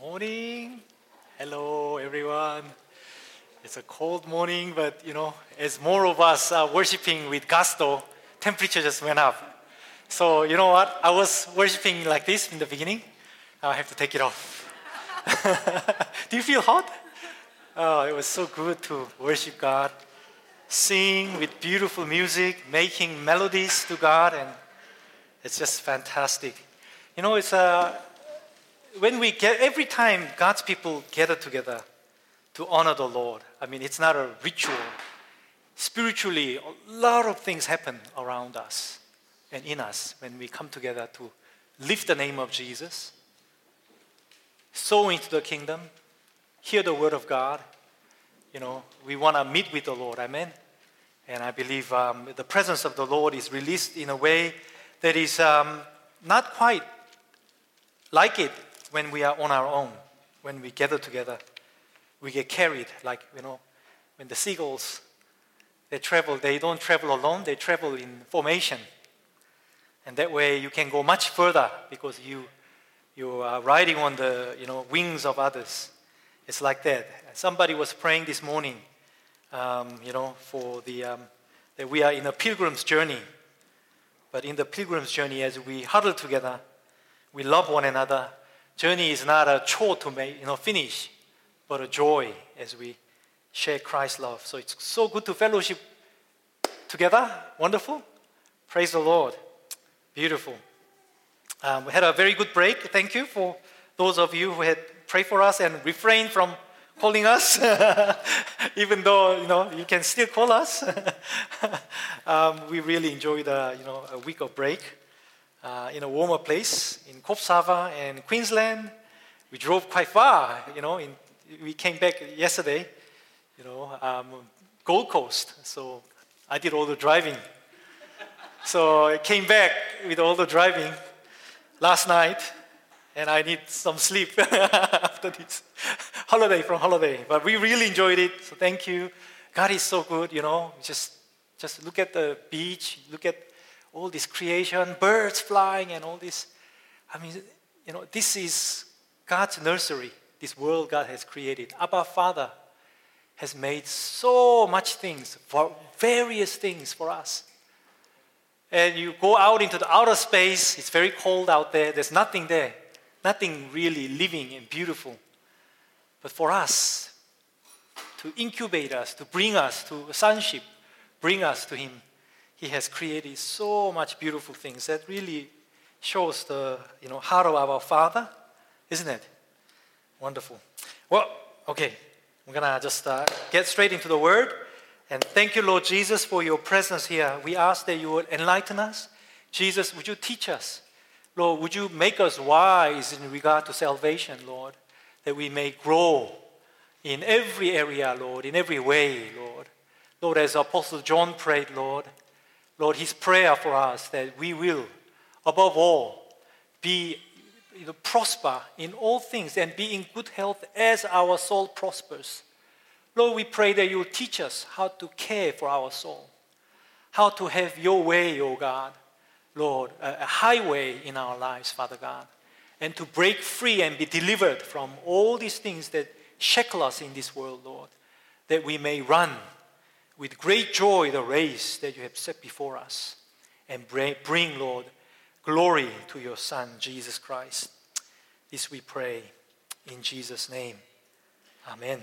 Morning. Hello, everyone. It's a cold morning, but as more of us are worshiping with gusto, temperature just went up. So you know what? I was worshiping like this in the beginning. Now I have to take it off. Do you feel hot? Oh, it was so good to worship God, sing with beautiful music, making melodies to God, and it's just fantastic. It's every time God's people gather together to honor the Lord. It's not a ritual. Spiritually, a lot of things happen around us and in us when we come together to lift the name of Jesus, sow into the kingdom, hear the word of God. We want to meet with the Lord. Amen. And I believe the presence of the Lord is released in a way that is not quite like it when we are on our own. When we gather together, we get carried like, when the seagulls, they don't travel alone, they travel in formation. And that way you can go much further because you are riding on the wings of others. It's like that. Somebody was praying this morning, for that we are in a pilgrim's journey. But in the pilgrim's journey, as we huddle together, we love one another. Journey is not a chore to make, finish, but a joy as we share Christ's love. So it's so good to fellowship together. Wonderful. Praise the Lord. Beautiful. We had a very good break. Thank you for those of you who had prayed for us and refrained from calling us, even though you can still call us. We really enjoyed a week of break in a warmer place in Coffs Harbour and Queensland. We drove quite far. We came back yesterday. Gold Coast. So I did all the driving. So I came back with all the driving last night, and I need some sleep after this holiday. But we really enjoyed it, so thank you. God is so good, Just look at the beach, look at all this creation, birds flying and all this. This is God's nursery, this world God has created. Abba Father has made so much things, for various things for us. And you go out into the outer space, it's very cold out there, there's nothing there. Nothing really living and beautiful. But for us, to incubate us, to bring us to sonship, bring us to Him, He has created so much beautiful things that really shows the heart of our Father, isn't it? Wonderful. Well, okay, we're going to just get straight into the Word. And thank you, Lord Jesus, for your presence here. We ask that you would enlighten us. Jesus, would you teach us? Lord, would you make us wise in regard to salvation, Lord, that we may grow in every area, Lord, in every way, Lord. Lord, as Apostle John prayed, Lord, his prayer for us that we will, above all, be prosper in all things and be in good health as our soul prospers. Lord, we pray that you will teach us how to care for our soul, how to have your way, O God, Lord, a highway in our lives, Father God, and to break free and be delivered from all these things that shackle us in this world, Lord, that we may run with great joy the race that you have set before us and bring, Lord, glory to your Son, Jesus Christ. This we pray in Jesus' name. Amen.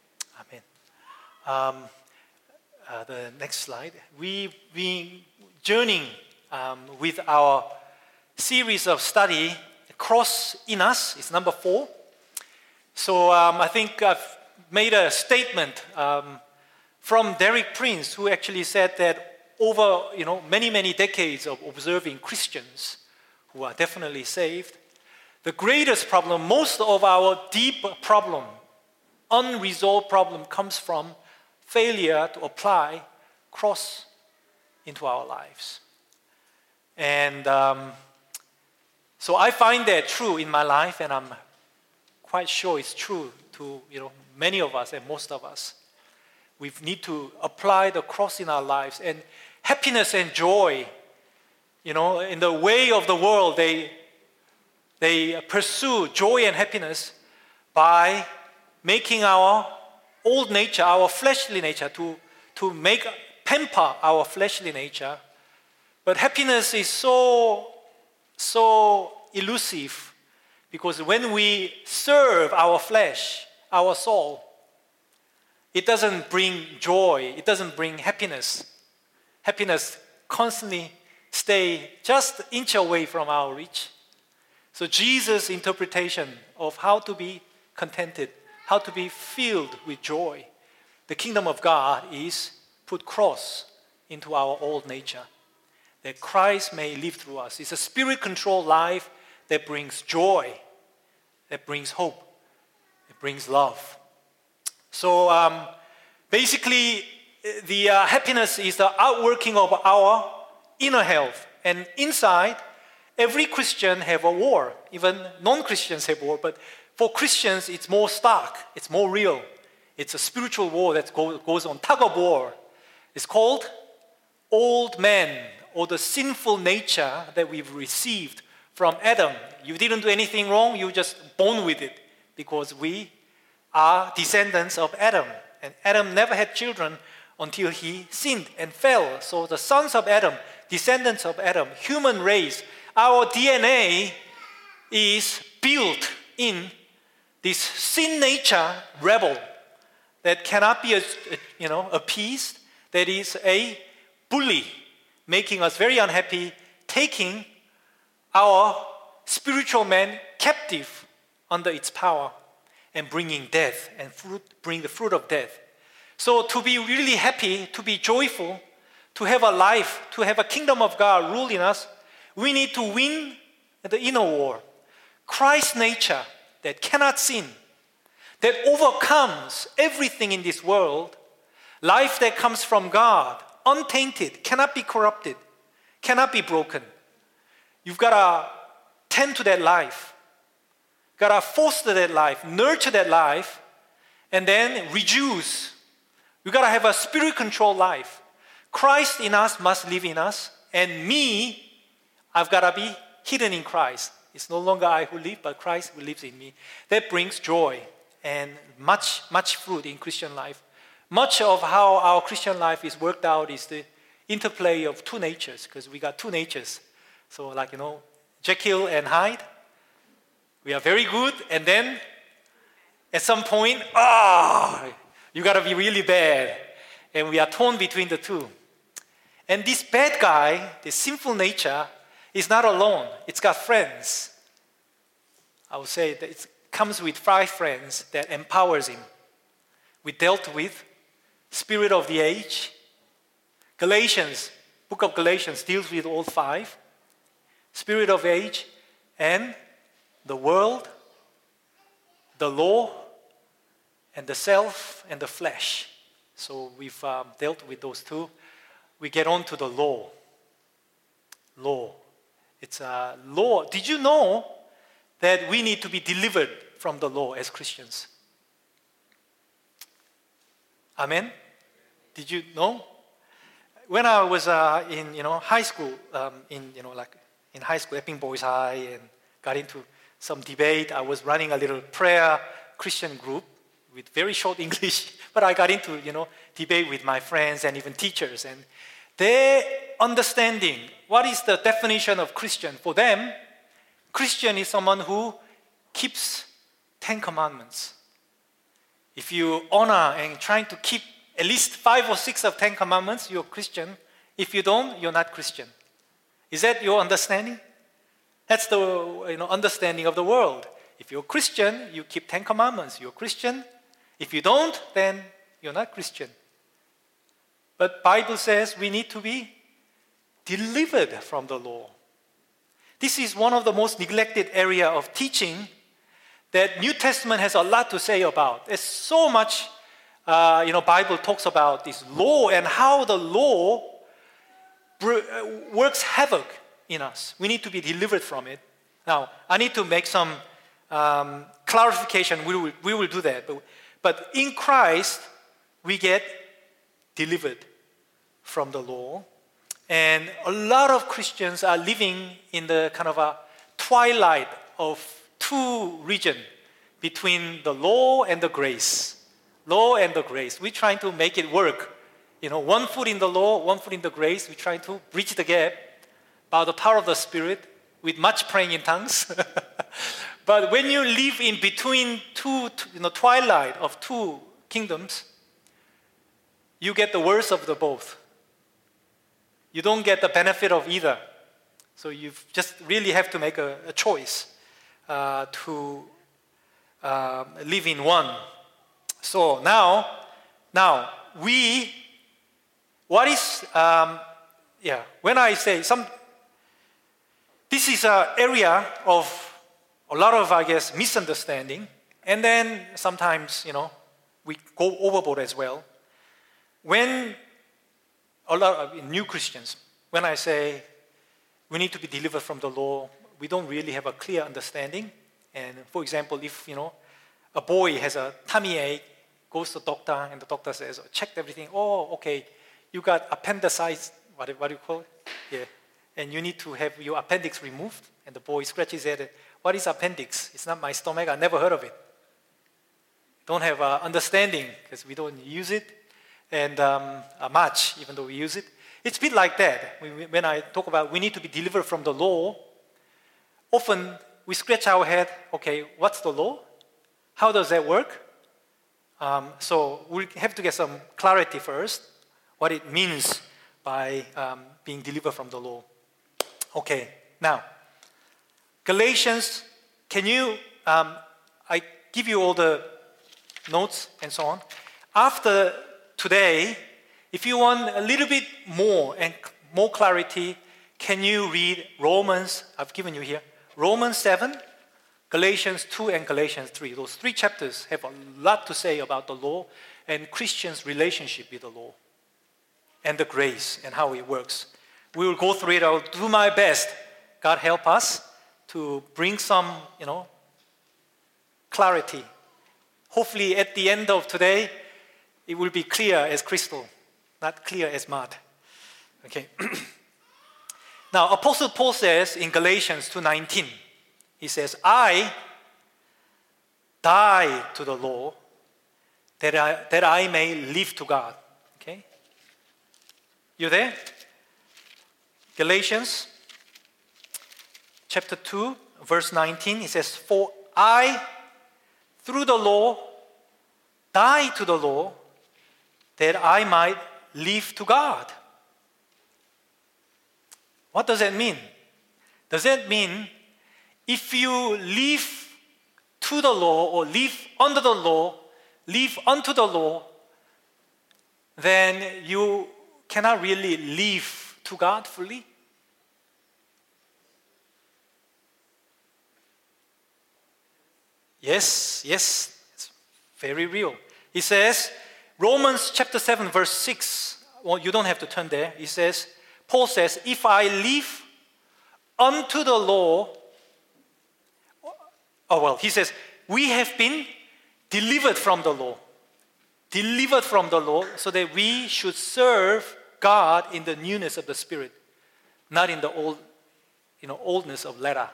Amen. The next slide. We've been journeying with our series of study, Cross in Us. It's number 4. So I think I've made a statement from Derek Prince, who actually said that over many decades of observing Christians who are definitely saved, the greatest problem, most of our deep problem, unresolved problem, comes from failure to apply cross into our lives. And so I find that true in my life, and I'm quite sure it's true to many of us and most of us. We need to apply the cross in our lives, and happiness and joy. In the way of the world, they pursue joy and happiness, by making our old nature, our fleshly nature, to pamper our fleshly nature. But happiness is so elusive, because when we serve our flesh, our soul, it doesn't bring joy, it doesn't bring happiness. Happiness constantly stay just an inch away from our reach. So Jesus' interpretation of how to be contented, how to be filled with joy, the kingdom of God is put cross into our old nature, that Christ may live through us. It's a spirit-controlled life that brings joy, that brings hope, that brings love. So basically, the happiness is the outworking of our inner health. And inside, every Christian have a war. Even non-Christians have war. But for Christians, it's more stark. It's more real. It's a spiritual war that goes on, tug of war. It's called old man, or the sinful nature that we've received from Adam. You didn't do anything wrong. You just born with it, because we are descendants of Adam. And Adam never had children until he sinned and fell. So the sons of Adam, descendants of Adam, human race, our DNA is built in this sin nature rebel that cannot be appeased, that is a bully, making us very unhappy, taking our spiritual man captive under its power, and bringing death and bring the fruit of death. So to be really happy, to be joyful, to have a life, to have a kingdom of God rule in us, we need to win the inner war. Christ's nature that cannot sin, that overcomes everything in this world, life that comes from God, untainted, cannot be corrupted, cannot be broken. You've got to tend to that life. Got to foster that life, nurture that life, and then reduce. We've got to have a spirit-controlled life. Christ in us must live in us, and me, I've got to be hidden in Christ. It's no longer I who live, but Christ who lives in me. That brings joy and much fruit in Christian life. Much of how our Christian life is worked out is the interplay of two natures, because we got two natures. So Jekyll and Hyde, we are very good, and then at some point, you got to be really bad. And we are torn between the two. And this bad guy, this sinful nature, is not alone. It's got friends. I would say that it comes with 5 friends that empowers him. We dealt with spirit of the age. Galatians, book of Galatians deals with all 5. Spirit of age and the world, the law, and the self and the flesh. So we've dealt with those 2. We get on to the law. Law. It's a law. Did you know that we need to be delivered from the law as Christians? Amen? Did you know? When I was in high school, in high school, Epping Boys High, and got into some debate. I was running a little prayer Christian group with very short English, but I got into debate with my friends and even teachers, and their understanding, what is the definition of Christian? For them, Christian is someone who keeps 10 commandments. If you honor and trying to keep at least 5 or 6 of 10 commandments, you're Christian. If you don't, you're not Christian. Is that your understanding? That's the understanding of the world. If you're Christian, you keep 10 commandments. You're Christian. If you don't, then you're not Christian. But Bible says we need to be delivered from the law. This is one of the most neglected area of teaching that New Testament has a lot to say about. There's so much, Bible talks about this law and how the law works havoc in us. We need to be delivered from it. Now, I need to make some clarification. We will do that. But in Christ, we get delivered from the law. And a lot of Christians are living in the kind of a twilight of 2 regions. between the law and the grace. Law and the grace. We're trying to make it work. One foot in the law, one foot in the grace. We're trying to bridge the gap by the power of the Spirit with much praying in tongues. But when you live in between twilight of two kingdoms, you get the worst of the both. You don't get the benefit of either. So you just really have to make a choice to live in one. So now, when I say this is an area of a lot of, misunderstanding. And then sometimes, we go overboard as well. When a lot of new Christians, when I say we need to be delivered from the law, we don't really have a clear understanding. And for example, if, a boy has a tummy ache, goes to the doctor, and the doctor says, checked everything, okay, you got appendicitis, what do you call it? Yeah. And you need to have your appendix removed. And the boy scratches his head, what is appendix? It's not my stomach, I never heard of it. Don't have understanding, because we don't use it, and much, even though we use it. It's a bit like that. When I talk about we need to be delivered from the law, often we scratch our head, okay, what's the law? How does that work? So we have to get some clarity first, what it means by being delivered from the law. Okay, now, Galatians, can you, I give you all the notes and so on. After today, if you want a little bit more and more clarity, can you read Romans, I've given you here, Romans 7, Galatians 2, and Galatians 3. Those three chapters have a lot to say about the law and Christians' relationship with the law and the grace and how it works. We will go through it. I'll do my best. God help us to bring some, clarity. Hopefully at the end of today, it will be clear as crystal, not clear as mud. Okay. Now, Apostle Paul says in Galatians 2:19, he says, I die to the law that I may live to God. Okay? You there? Galatians chapter 2, verse 19, it says, for I, through the law, die to the law that I might live to God. What does that mean? Does that mean if you live to the law or live under the law, live unto the law, then you cannot really live to God fully? Yes, it's very real. It says, Romans chapter 7, verse 6. Well, you don't have to turn there. It says, Paul says, if I live unto the law, he says, we have been delivered from the law. Delivered from the law so that we should serve God in the newness of the Spirit, not in the oldness of letter.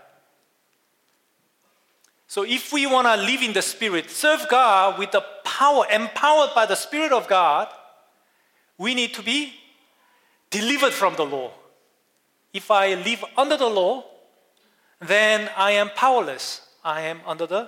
So if we want to live in the Spirit, serve God with the power, empowered by the Spirit of God, we need to be delivered from the law. If I live under the law, then I am powerless. I am under the,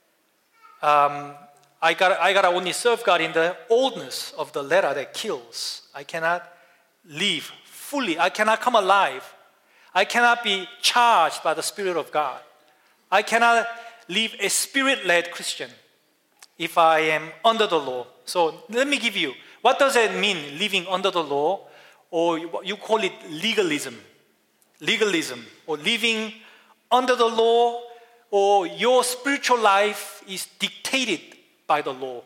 I gotta only serve God in the oldness of the letter that kills. I cannot live fully. I cannot come alive. I cannot be charged by the Spirit of God. I cannot live a Spirit-led Christian if I am under the law. So let me give you, what does that mean, living under the law? Or you call it legalism. Legalism, or living under the law, or your spiritual life is dictated by the law.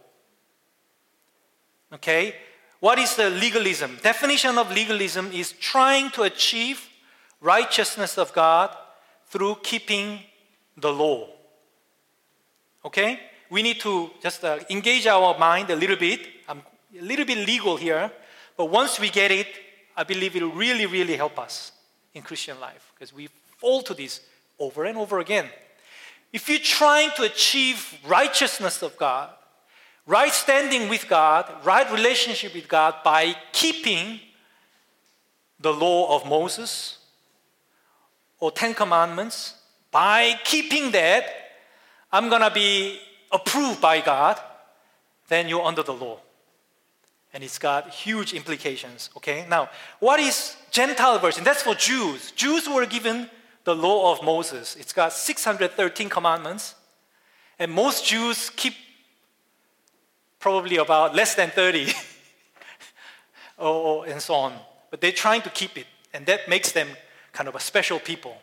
Okay? What is the legalism? Definition of legalism is trying to achieve righteousness of God through keeping the law. Okay? We need to just engage our mind a little bit. I'm a little bit legal here, but once we get it, I believe it will really, really help us in Christian life because we fall to this over and over again. if you're trying to achieve righteousness of God, right standing with God, right relationship with God by keeping the law of Moses or 10 Commandments, by keeping that, I'm going to be approved by God, then you're under the law. And it's got huge implications, okay? Now, what is Gentile version? That's for Jews. Jews were given the law of Moses. It's got 613 commandments. And most Jews keep probably about less than 30 and so on. But they're trying to keep it. And that makes them kind of a special people.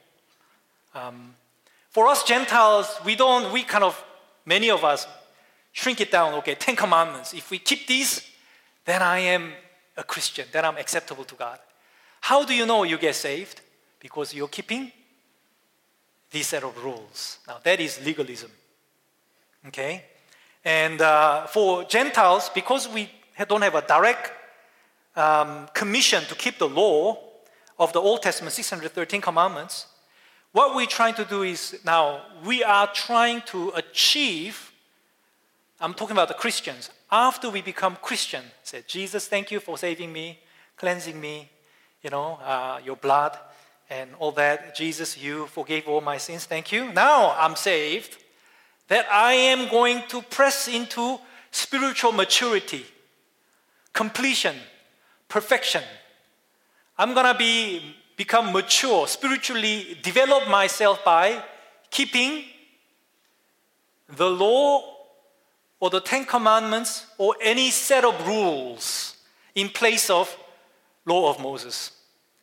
For us Gentiles, many of us shrink it down. Okay, 10 commandments. If we keep these, then I am a Christian. Then I'm acceptable to God. How do you know you get saved? Because you're keeping this set of rules. Now, that is legalism. Okay? And for Gentiles, because we don't have a direct commission to keep the law of the Old Testament, 613 commandments, what we're trying to do is now we are trying to achieve, I'm talking about the Christians, after we become Christian, say, Jesus, thank you for saving me, cleansing me, your blood and all that. Jesus, you forgave all my sins, thank you. Now I'm saved, that I am going to press into spiritual maturity, completion, perfection. I'm going to become mature, spiritually develop myself by keeping the law or the 10 Commandments or any set of rules in place of law of Moses.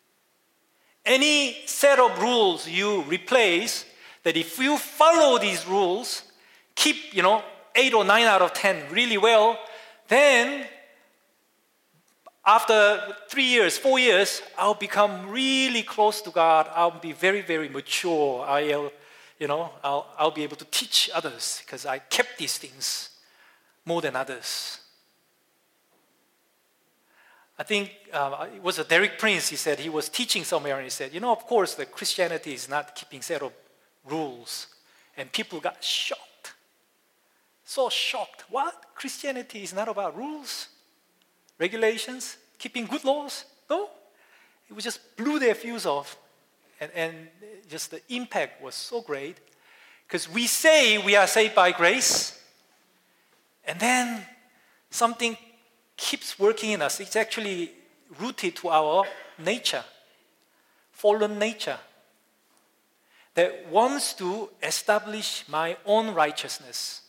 Any set of rules you replace, that if you follow these rules, keep 8 or 9 out of 10 really well, then after 3 years, 4 years, I'll become really close to God. I'll be very, very mature. I'll be able to teach others because I kept these things more than others. I think it was Derek Prince. He said he was teaching somewhere and he said, of course, the Christianity is not keeping set of rules. And people got shocked. So shocked. What? Christianity is not about rules? Regulations, keeping good laws? No, it just blew their fuse off, and just the impact was so great, because we say we are saved by grace, and then something keeps working in us. It's actually rooted to our nature, fallen nature, that wants to establish my own righteousness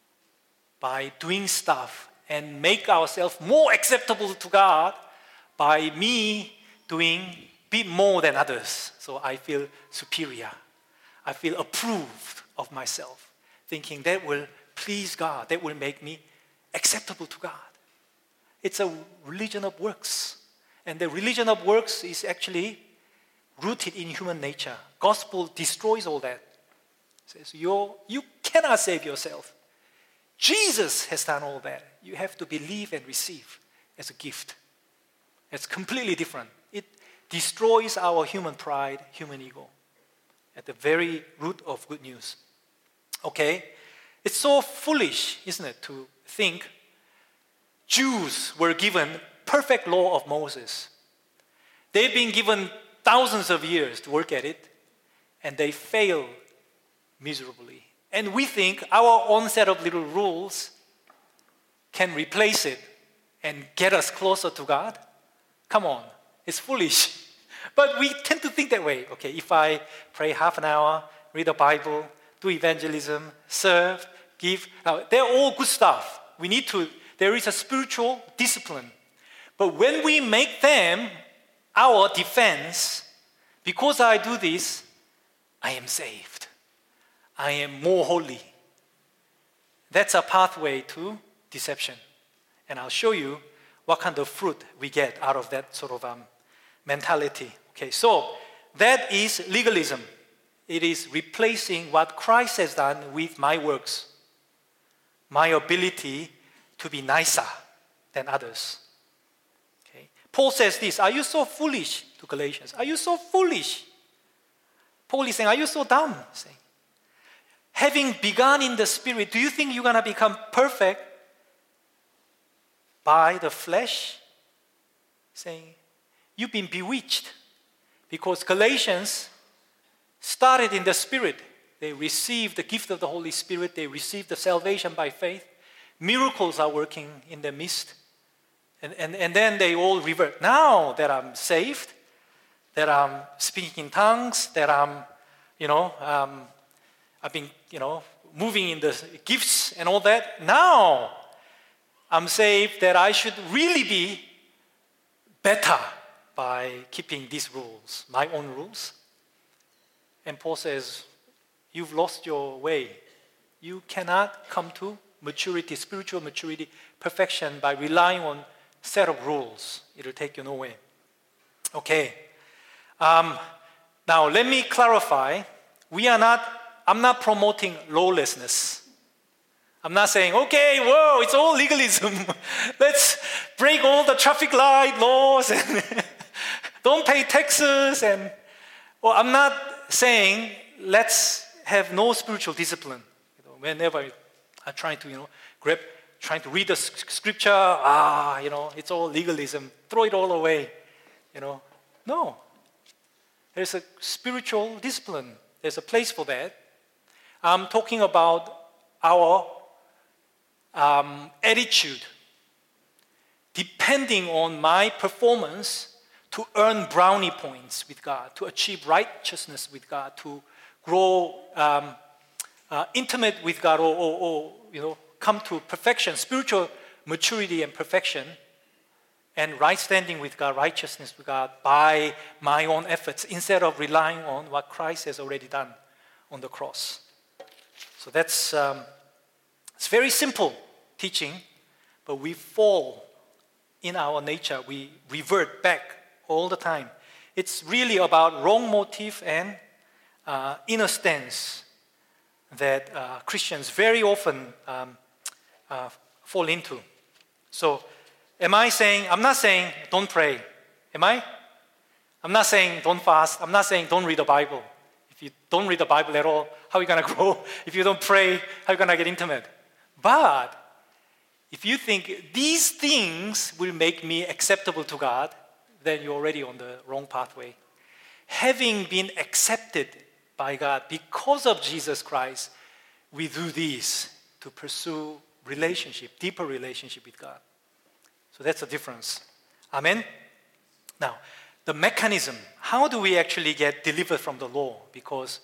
by doing stuff and make ourselves more acceptable to God by me doing a bit more than others. So I feel superior. I feel approved of myself, thinking that will please God, that will make me acceptable to God. It's a religion of works. And the religion of works is actually rooted in human nature. Gospel destroys all that. It says you cannot save yourself. Jesus has done all that. You have to believe and receive as a gift. It's completely different. It destroys our human pride, human ego, at the very root of good news. Okay? It's so foolish, isn't it, to think Jews were given perfect law of Moses. They've been given thousands of years to work at it, and they fail miserably. And we think our own set of little rules can replace it and get us closer to God. Come on, it's foolish. But we tend to think that way. Okay, if I pray half an hour, read the Bible, do evangelism, serve, give, now they're all good stuff. There is a spiritual discipline. But when we make them our defense, because I do this, I am saved. I am more holy. That's a pathway to deception. And I'll show you what kind of fruit we get out of that sort of mentality. Okay, so that is legalism. It is replacing what Christ has done with my works, my ability to be nicer than others. Okay. Paul says this, are you so foolish, to Galatians? Are you so foolish? Paul is saying, are you so dumb? Saying, having begun in the Spirit, do you think you're going to become perfect by the flesh? Saying, you've been bewitched. Because Galatians started in the Spirit. They received the gift of the Holy Spirit. They received the salvation by faith. Miracles are working in their midst. And then they all revert. Now that I'm saved, that I'm speaking in tongues, that I've been, moving in the gifts and all that. Now I'm saved that I should really be better by keeping these rules, my own rules. And Paul says, you've lost your way. You cannot come to maturity, spiritual maturity, perfection by relying on set of rules. It'll take you nowhere. Okay. Now let me clarify. I'm not promoting lawlessness. I'm not saying, okay, whoa, it's all legalism. Let's break all the traffic light laws and don't pay taxes. I'm not saying let's have no spiritual discipline. Whenever I'm trying to, trying to read the scripture, it's all legalism. Throw it all away. No. There's a spiritual discipline. There's a place for that. I'm talking about our attitude, depending on my performance to earn brownie points with God, to achieve righteousness with God, to grow intimate with God, or come to perfection, spiritual maturity and perfection, and right standing with God, righteousness with God by my own efforts, instead of relying on what Christ has already done on the cross. So that's it's very simple teaching, but we fall in our nature. We revert back all the time. It's really about wrong motive and inner stance that Christians very often fall into. So I'm not saying don't pray. Am I? I'm not saying don't fast. I'm not saying don't read the Bible. If you don't read the Bible at all, how are you going to grow? If you don't pray, how are you going to get intimate? But if you think these things will make me acceptable to God, then you're already on the wrong pathway. Having been accepted by God because of Jesus Christ, we do these to pursue relationship, deeper relationship with God. So that's the difference. Amen? Now, the mechanism, how do we actually get delivered from the law? Because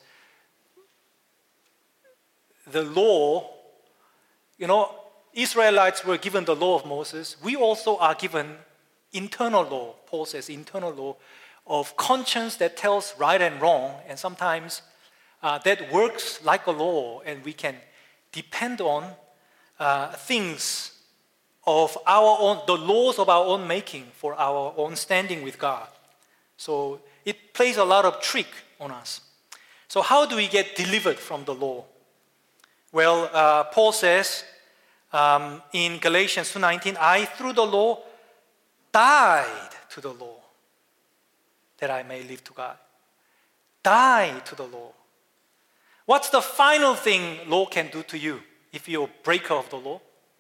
the law, Israelites were given the law of Moses. We also are given internal law. Paul says internal law of conscience that tells right and wrong, and sometimes that works like a law, and we can depend on things of our own, the laws of our own making for our own standing with God. So it plays a lot of trick on us. So how do we get delivered from the law? Well, Paul says in Galatians 2:19, I through the law died to the law that I may live to God. Die to the law. What's the final thing law can do to you if you're a breaker of the law?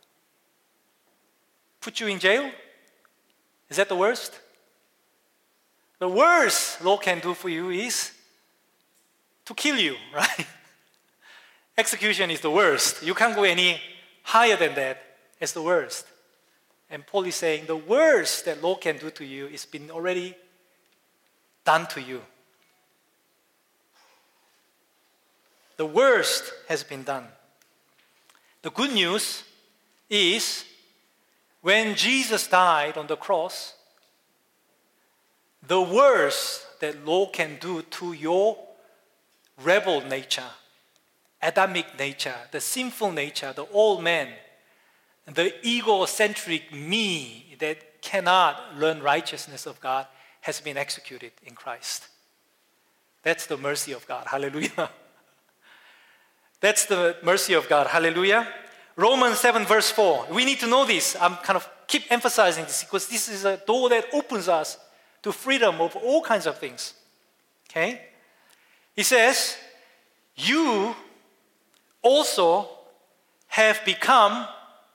Put you in jail? Is that the worst? The worst law can do for you is to kill you, right? Execution is the worst. You can't go any higher than that. It's the worst. And Paul is saying the worst that law can do to you is been already done to you. The worst has been done. The good news is when Jesus died on the cross, the worst that law can do to your rebel nature, Adamic nature, the sinful nature, the old man, the egocentric me that cannot learn righteousness of God has been executed in Christ. That's the mercy of God. Hallelujah. That's the mercy of God. Hallelujah. Romans 7 verse 4. We need to know this. I'm kind of keep emphasizing this because this is a door that opens us to freedom of all kinds of things. Okay? He says, you also have become,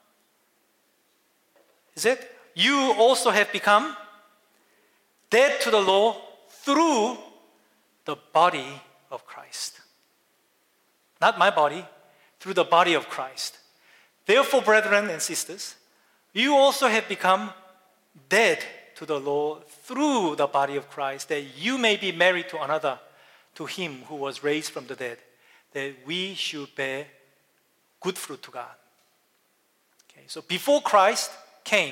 you also have become dead to the law through the body of Christ. Not my body, through the body of Christ. Therefore, brethren and sisters, you also have become dead to the law through the body of Christ, that you may be married to another, to him who was raised from the dead, that we should bear good fruit to God. Okay, so before Christ came,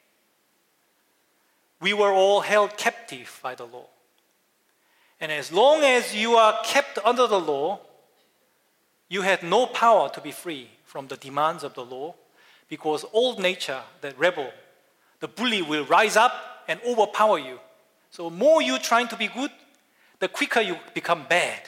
we were all held captive by the law. And as long as you are kept under the law, you had no power to be free from the demands of the law, because old nature, the rebel, the bully, will rise up and overpower you. So more you trying to be good, the quicker you become bad.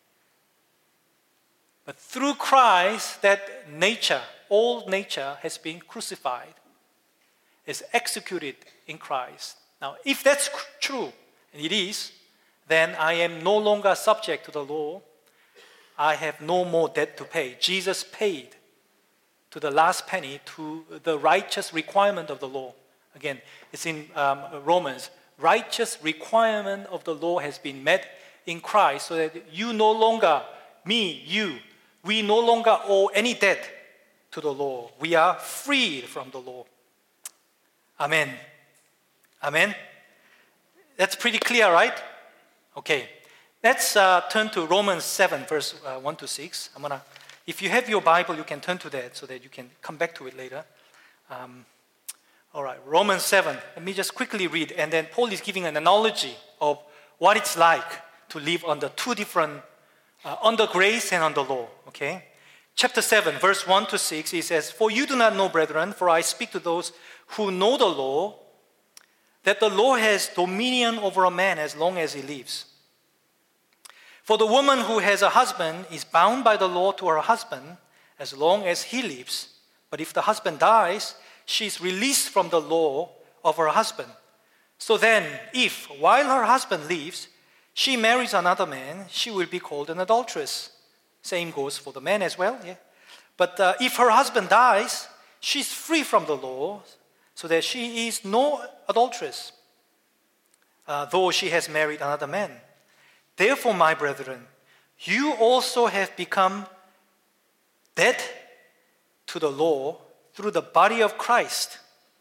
But through Christ, that nature, old nature, has been crucified, is executed in Christ. Now, if that's true, and it is, then I am no longer subject to the law. I have no more debt to pay. Jesus paid to the last penny to the righteous requirement of the law. Again, it's in Romans. Righteous requirement of the law has been met in Christ, so that you no longer, we no longer owe any debt to the law. We are freed from the law. Amen. Amen. That's pretty clear, right? Okay. Let's turn to Romans 7, verse 1 to 6. If you have your Bible, you can turn to that so that you can come back to it later. All right, Romans 7. Let me just quickly read. And then Paul is giving an analogy of what it's like to live under two different, under grace and under law. Okay? Chapter 7, verse 1 to 6, he says, "For you do not know, brethren, for I speak to those who know the law, that the law has dominion over a man as long as he lives. For the woman who has a husband is bound by the law to her husband as long as he lives. But if the husband dies, she is released from the law of her husband. So then, if, while her husband lives, she marries another man, she will be called an adulteress." Same goes for the man as well. Yeah. But if her husband dies, she's free from the law, so that she is no adulteress, though she has married another man. Therefore, my brethren, you also have become dead to the law through the body of Christ,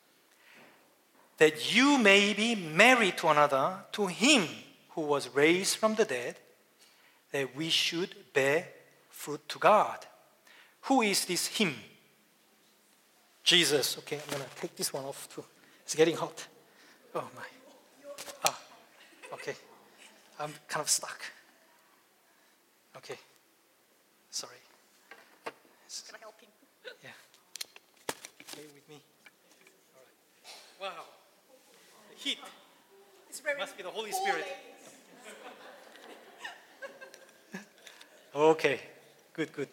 that you may be married to another, to him who was raised from the dead, that we should bear fruit to God. Who is this him? Jesus. Okay, I'm going to take this one off too. It's getting hot. Oh my. Okay. I'm kind of stuck. Okay. Sorry. Can I help him? Yeah. Stay with me. All right. Wow. The heat. It's very Must be the Holy Spirit. Okay. Good, good.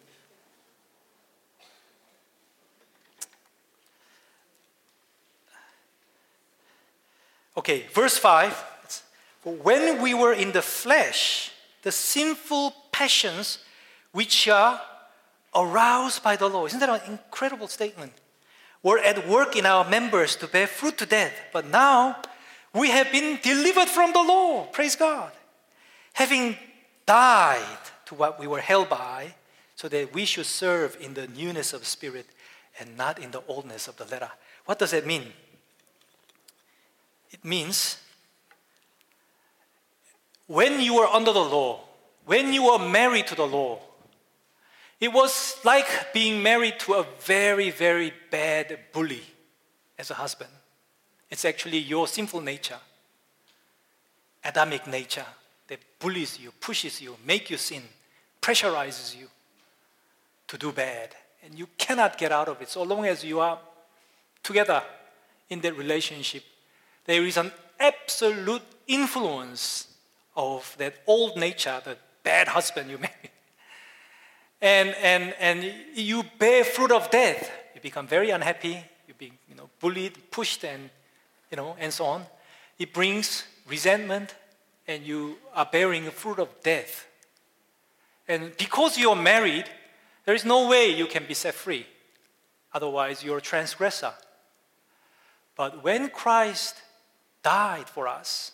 Okay, verse 5. When we were in the flesh, the sinful passions which are aroused by the law. Isn't that an incredible statement? Were at work in our members to bear fruit to death. But now we have been delivered from the law. Praise God. Having died to what we were held by, so that we should serve in the newness of spirit and not in the oldness of the letter. What does that mean? It means when you were under the law, when you were married to the law, it was like being married to a very, very bad bully as a husband. It's actually your sinful nature, Adamic nature, that bullies you, pushes you, makes you sin, pressurizes you to do bad. And you cannot get out of it. So long as you are together in that relationship, there is an absolute influence of that old nature, the bad husband you married. And you bear fruit of death. You become very unhappy. You be bullied, pushed, and so on. It brings resentment, and you are bearing fruit of death. And because you are married, There is no way you can be set free. Otherwise, you're a transgressor. But when Christ died for us,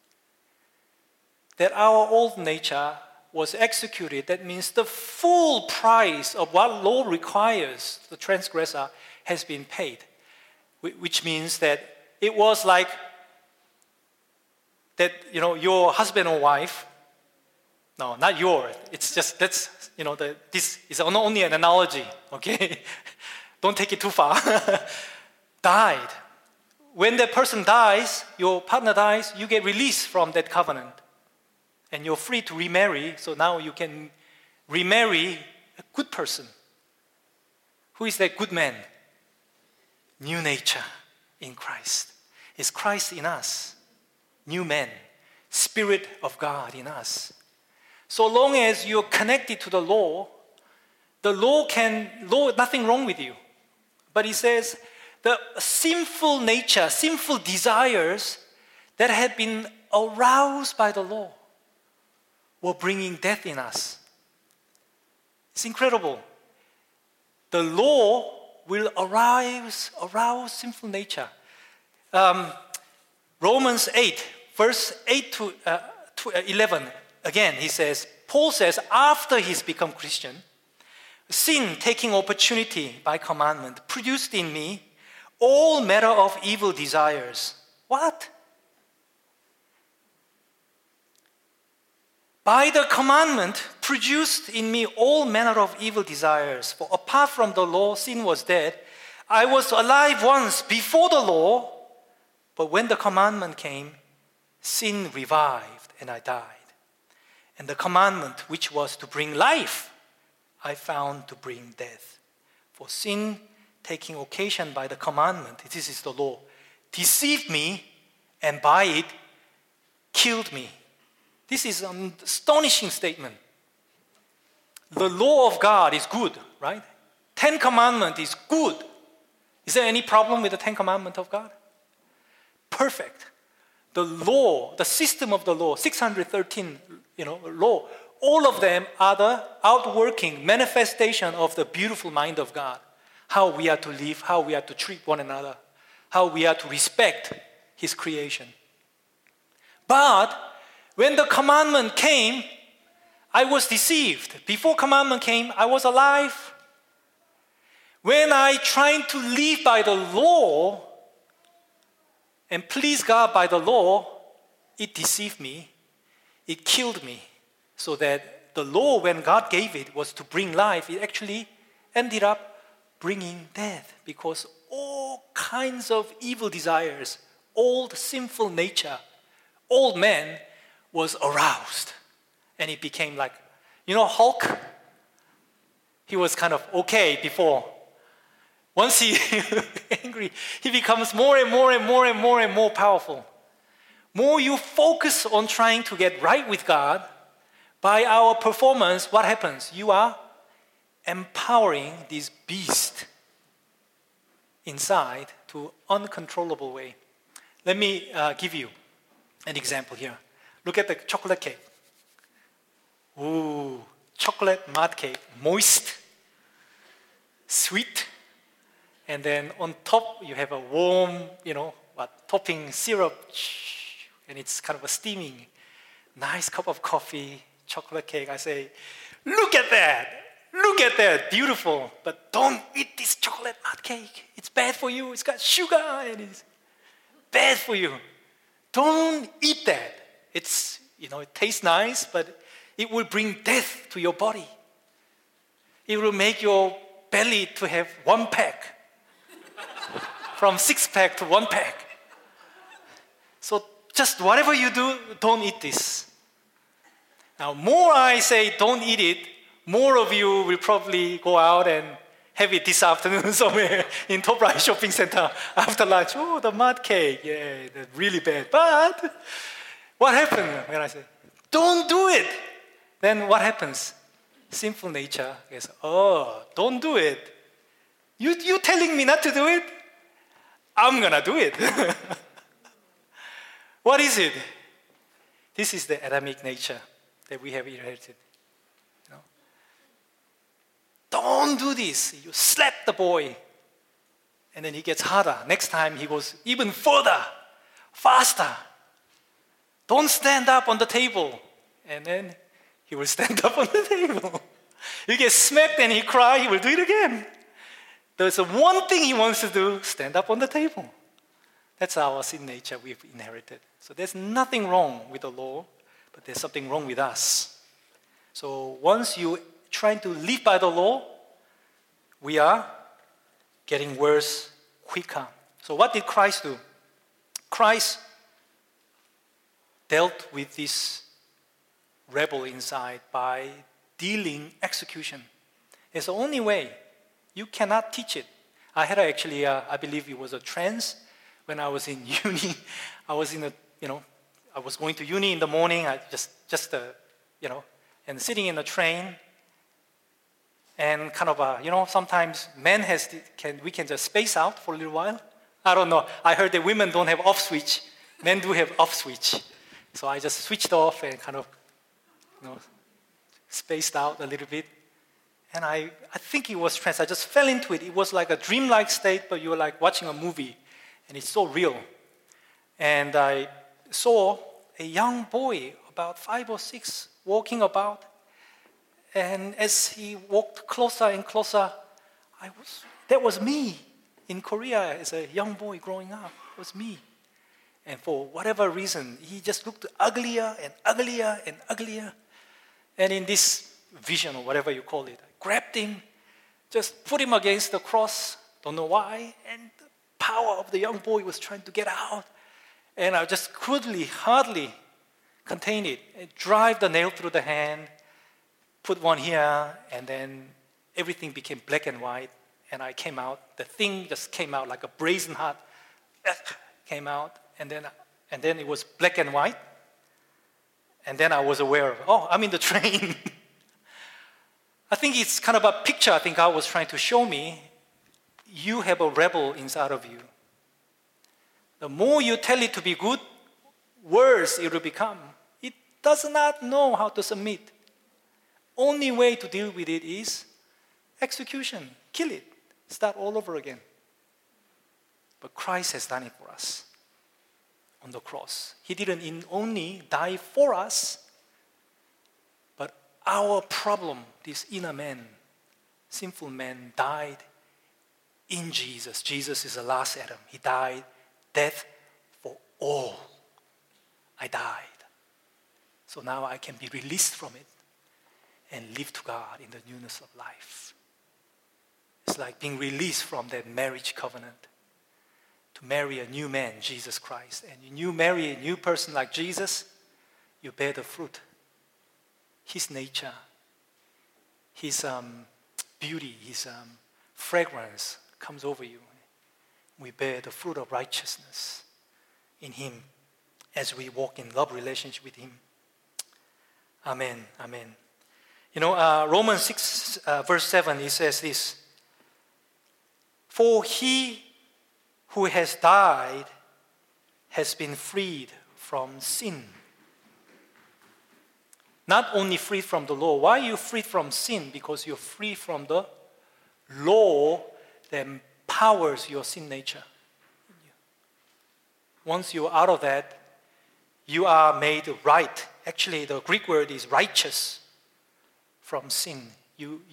that our old nature was executed, that means the full price of what law requires the transgressor has been paid. Which means that it was like that, your husband or wife, no, not yours, it's just, this is only an analogy, okay? Don't take it too far. Died. When that person dies, your partner dies, you get released from that covenant. And you're free to remarry, so now you can remarry a good person. Who is that good man? New nature in Christ. Is Christ in us? New man. Spirit of God in us. So long as you're connected to the law, nothing wrong with you. But he says, the sinful nature, sinful desires that had been aroused by the law were bringing death in us. It's incredible. The law will arouse sinful nature. Romans 8, verse 8 to 11, again, Paul says, after he's become Christian, sin, taking opportunity by commandment, produced in me all manner of evil desires. What? By the commandment produced in me all manner of evil desires. For apart from the law, sin was dead. I was alive once before the law, but when the commandment came, sin revived and I died. And the commandment, which was to bring life, I found to bring death. For sin, taking occasion by the commandment, this is the law, deceived me, and by it killed me. This is an astonishing statement. The law of God is good, right? 10 Commandments is good. Is there any problem with the 10 Commandments of God? Perfect. The law, the system of the law, 613, law, all of them are the outworking manifestation of the beautiful mind of God. How we are to live, how we are to treat one another, how we are to respect His creation. But when the commandment came, I was deceived. Before commandment came, I was alive. When I tried to live by the law and please God by the law, it deceived me. It killed me. So that the law, when God gave it, was to bring life. It actually ended up bringing death because all kinds of evil desires, old sinful nature, old man was aroused. And it became like, Hulk? He was kind of okay before. Once he angry, he becomes more and more and more and more and more powerful. More you focus on trying to get right with God, by our performance, what happens? You are empowering this beast inside to uncontrollable way. Let me give you an example here. Look at the chocolate cake. Ooh, chocolate mud cake, moist, sweet, and then on top you have a warm, topping syrup, and it's kind of a steaming, nice cup of coffee, chocolate cake. I say, look at that, beautiful, but don't eat this chocolate mud cake. It's bad for you. It's got sugar, and it's bad for you. Don't eat that. It's, it tastes nice, but it will bring death to your body. It will make your belly to have 1 pack. From 6-pack to 1 pack. So just whatever you do, don't eat this. Now, more I say don't eat it, more of you will probably go out and have it this afternoon somewhere in Top Right Shopping Center after lunch. Oh, the mud cake, yeah, that's really bad. But what happened when I say, don't do it? Then what happens? Sinful nature is, don't do it. You telling me not to do it? I'm gonna do it. What is it? This is the Adamic nature that we have inherited. don't do this. You slap the boy. And then he gets harder. Next time he goes even further, faster. Don't stand up on the table. And then he will stand up on the table. You get smacked and he cry, he will do it again. There's one thing he wants to do, stand up on the table. That's our sin nature we've inherited. So there's nothing wrong with the law, but there's something wrong with us. So once you trying to live by the law, we are getting worse quicker. So what did Christ do? Christ dealt with this rebel inside by dealing execution. It's the only way. You cannot teach it. I had actually, I believe it was a trance when I was in uni. I was I was going to uni in the morning. I and sitting in the train. And kind of, sometimes men we can just space out for a little while. I don't know. I heard that women don't have off switch. Men do have off switch. So I just switched off and kind of, spaced out a little bit. And I think it was trance. I just fell into it. It was like a dreamlike state, but you were like watching a movie. And it's so real. And I saw a young boy, about 5 or 6, walking about. And as he walked closer and closer, that was me in Korea as a young boy growing up. It was me. And for whatever reason, he just looked uglier and uglier and uglier. And in this vision or whatever you call it, I grabbed him, just put him against the cross, don't know why, and the power of the young boy was trying to get out. And I just hardly contain it. And drive the nail through the hand, put one here, and then everything became black and white, and I came out. The thing just came out like a brazen heart, came out, and then it was black and white, and then I was aware of, I'm in the train. I think it's kind of a picture I think God was trying to show me. You have a rebel inside of you. The more you tell it to be good, worse it will become. It does not know how to submit. Only way to deal with it is execution. Kill it. Start all over again. But Christ has done it for us on the cross. He didn't only die for us, but our problem, this inner man, sinful man, died in Jesus. Jesus is the last Adam. He died death for all. I died. So now I can be released from it and live to God in the newness of life. It's like being released from that marriage covenant to marry a new man, Jesus Christ. And when you marry a new person like Jesus, you bear the fruit. His nature, his beauty, his fragrance comes over you. We bear the fruit of righteousness in him as we walk in love relationship with him. Amen, amen. Romans 6, verse 7, it says this. For he who has died has been freed from sin. Not only freed from the law. Why are you freed from sin? Because you're free from the law that empowers your sin nature. Once you're out of that, you are made right. Actually, the Greek word is righteous from sin. You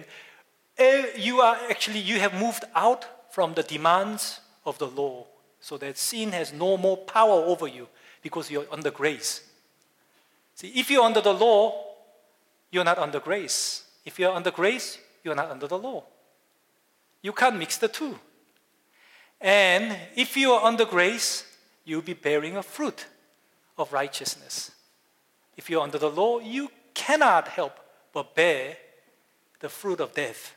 have moved out from the demands of the law, so that sin has no more power over you because you're under grace. See, if you're under the law, you're not under grace. If you're under grace, you're not under the law. You can't mix the two. And if you are under grace, you'll be bearing a fruit of righteousness. If you're under the law, you cannot help but bear the fruit of death.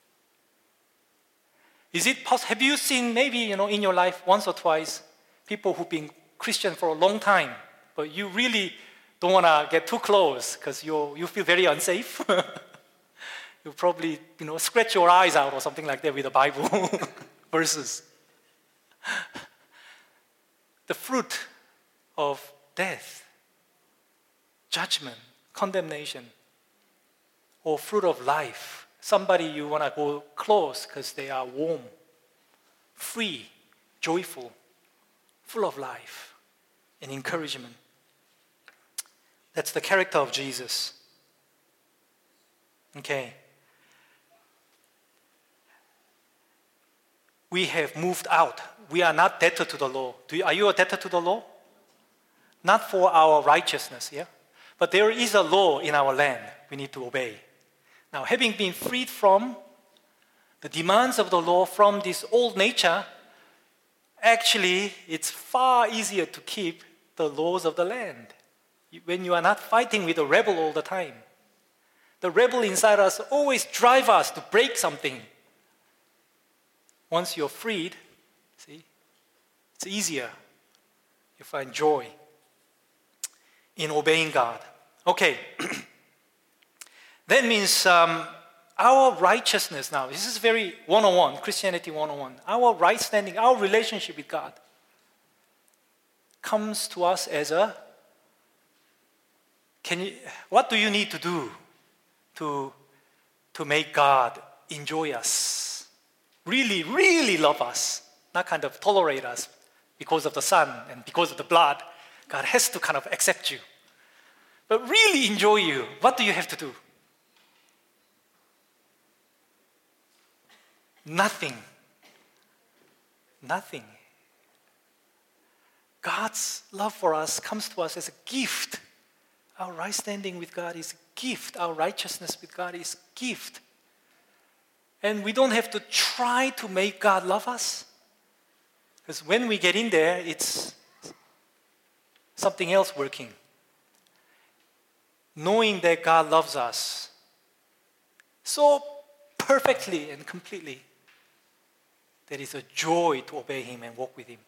Is it possible? Have you seen maybe in your life once or twice people who've been Christian for a long time, but you really don't want to get too close because you feel very unsafe? You probably scratch your eyes out or something like that with the Bible verses. The fruit of death, judgment, condemnation, or fruit of life, somebody you want to go close because they are warm, free, joyful, full of life and encouragement. That's the character of Jesus. Okay. We have moved out. We are not debtor to the law. Are you a debtor to the law? Not for our righteousness, yeah? But there is a law in our land we need to obey. Now, having been freed from the demands of the law from this old nature, actually, it's far easier to keep the laws of the land when you are not fighting with a rebel all the time. The rebel inside us always drives us to break something. Once you're freed, see, it's easier. You find joy in obeying God. Okay. That means our righteousness now, this is very 101, Christianity 101. Our right standing, our relationship with God comes to us as what do you need to do to make God enjoy us? Really, really love us, not kind of tolerate us because of the Son and because of the blood. God has to kind of accept you. But really enjoy you, what do you have to do? Nothing. Nothing. God's love for us comes to us as a gift. Our right standing with God is a gift. Our righteousness with God is a gift. And we don't have to try to make God love us. Because when we get in there, it's something else working. Knowing that God loves us so perfectly and completely, there is a joy to obey Him and walk with Him.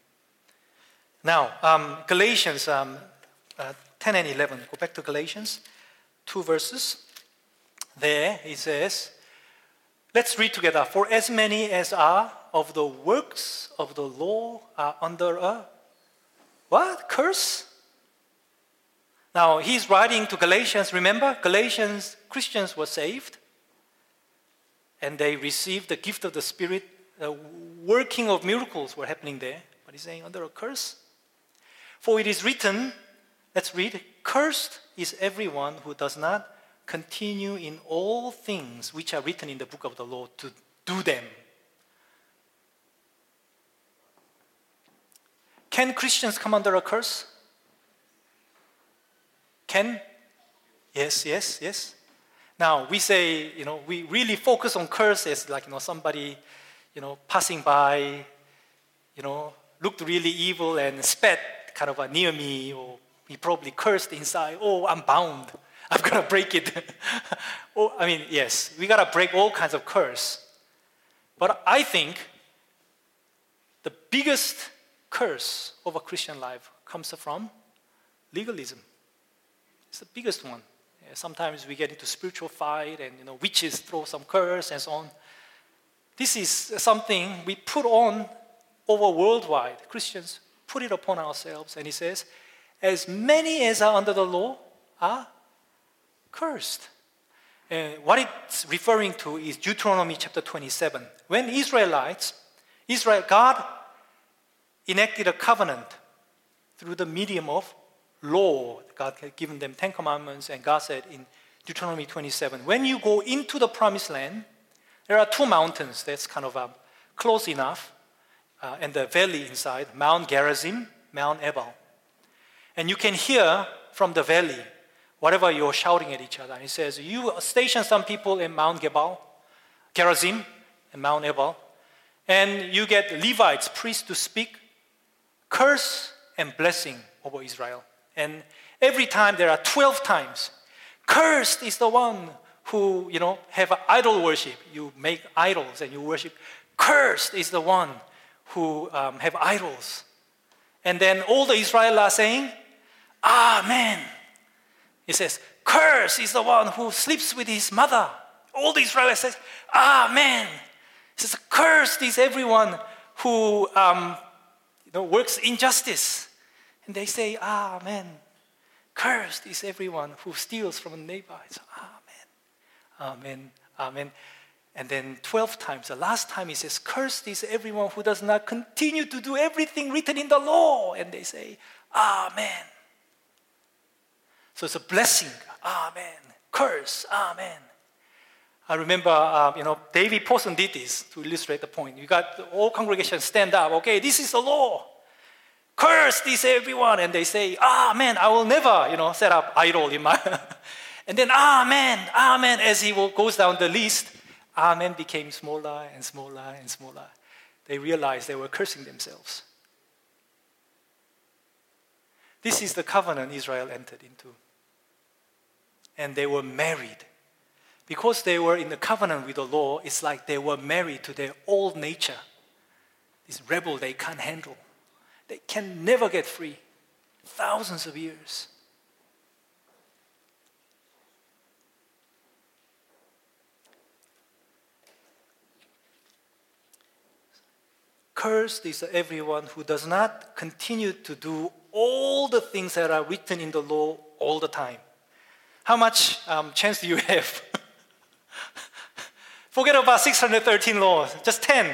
Now, Galatians 10 and 11. Go back to Galatians, 2 verses. There it says, let's read together. For as many as are of the works of the law are under a what? Curse? Now, he's writing to Galatians. Remember, Galatians Christians were saved. And they received the gift of the Spirit. The working of miracles were happening there. But he's saying, under a curse. For it is written, let's read, cursed is everyone who does not continue in all things which are written in the book of the law to do them. Can Christians come under a curse? Can? Yes. Now, we say, we really focus on curse as like, somebody, passing by, looked really evil and spat kind of near me, or he probably cursed inside, oh, I'm bound. I'm going to break it. Yes, we got to break all kinds of curse. But I think the biggest curse of a Christian life comes from legalism. It's the biggest one. Sometimes we get into spiritual fight and, witches throw some curse and so on. This is something we put on over worldwide. Christians put it upon ourselves. And he says, as many as are under the law are cursed. What it's referring to is Deuteronomy chapter 27. When God enacted a covenant through the medium of law. God had given them 10 commandments, and God said in Deuteronomy 27, when you go into the promised land, there are two mountains that's kind of close enough, and the valley inside, Mount Gerizim, Mount Ebal. And you can hear from the valley whatever you're shouting at each other. And he says, you station some people in Mount Gerizim, and Mount Ebal, and you get Levites, priests, to speak curse and blessing over Israel. And every time there are 12 times, cursed is the one who, have idol worship. You make idols and you worship. Cursed is the one who have idols. And then all the Israel are saying, Amen. He says, cursed is the one who sleeps with his mother. All the Israel says, Amen. He says, cursed is everyone who works injustice. And they say, Amen. Cursed is everyone who steals from a neighbor. It's, Amen. Amen. Amen. And then 12 times, the last time he says, cursed is everyone who does not continue to do everything written in the law. And they say, Amen. So it's a blessing. Amen. Curse. Amen. I remember, David Pawson did this to illustrate the point. You got the whole congregation stand up. Okay, this is the law. Curse this everyone. And they say, Amen. I will never, set up idol in my... And then, Amen, Amen. As he goes down the list, Amen became smaller and smaller and smaller. They realized they were cursing themselves. This is the covenant Israel entered into. And they were married. Because they were in the covenant with the law, it's like they were married to their old nature. This rebel they can't handle. They can never get free. Thousands of years. Cursed is everyone who does not continue to do all the things that are written in the law all the time. How much chance do you have? Forget about 613 laws, just 10.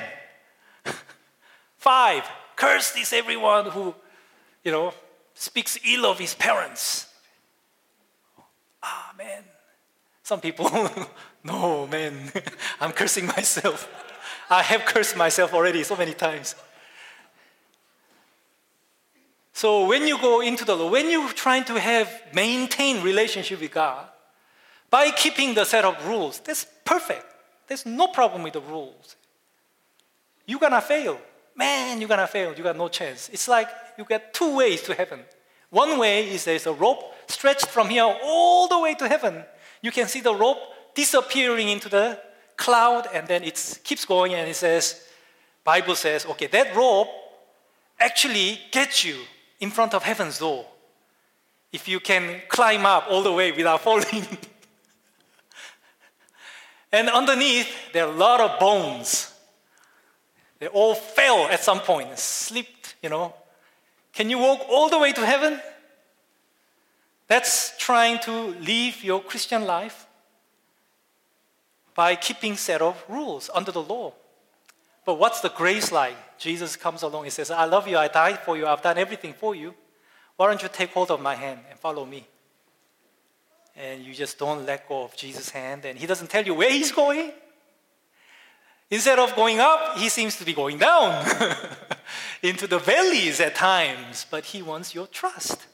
5. Cursed is everyone who, speaks ill of his parents. Man. Some people, no, man, I'm cursing myself. I have cursed myself already so many times. So when you go into the law, when you're trying to maintain relationship with God, by keeping the set of rules, that's perfect. There's no problem with the rules. You're going to fail. Man, you're going to fail. You got no chance. It's like you get 2 ways to heaven. One way is there's a rope stretched from here all the way to heaven. You can see the rope disappearing into the cloud, and then it keeps going, and it says, Bible says, okay, that rope actually gets you in front of heaven's door. If you can climb up all the way without falling. And underneath, there are a lot of bones. They all fell at some point, slipped, Can you walk all the way to heaven? That's trying to live your Christian life by keeping set of rules under the law. But what's the grace like? Jesus comes along and says, I love you, I died for you, I've done everything for you. Why don't you take hold of my hand and follow me? And you just don't let go of Jesus' hand, and he doesn't tell you where he's going. Instead of going up, he seems to be going down into the valleys at times, but he wants your trust.